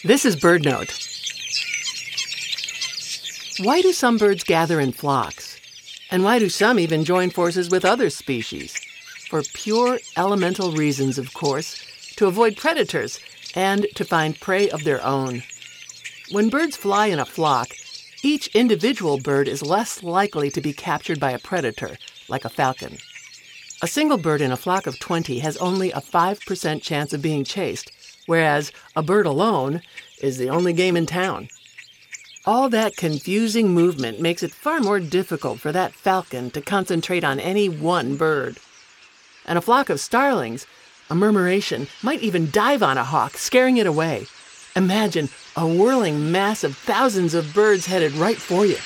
This is BirdNote. Why do some birds gather in flocks? And why do some even join forces with other species? For pure elemental reasons, of course, to avoid predators and to find prey of their own. When birds fly in a flock, each individual bird is less likely to be captured by a predator, like a falcon. A single bird in a flock of 20 has only a 5% chance of being chased, whereas a bird alone is the only game in town. All that confusing movement makes it far more difficult for that falcon to concentrate on any one bird. And a flock of starlings, a murmuration, might even dive on a hawk, scaring it away. Imagine a whirling mass of thousands of birds headed right for you.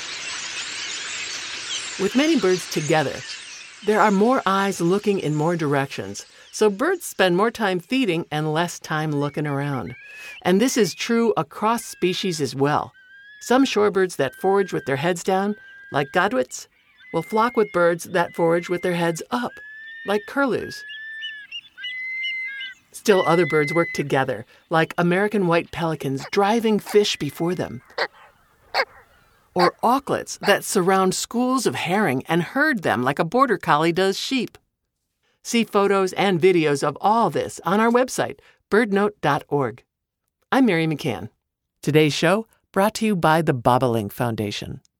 With many birds together, there are more eyes looking in more directions, so birds spend more time feeding and less time looking around. And this is true across species as well. Some shorebirds that forage with their heads down, like godwits, will flock with birds that forage with their heads up, like curlews. Still other birds work together, like American white pelicans driving fish before them. Or auklets that surround schools of herring and herd them like a border collie does sheep. See photos and videos of all this on our website, birdnote.org. I'm Mary McCann. Today's show brought to you by the Bobolink Foundation.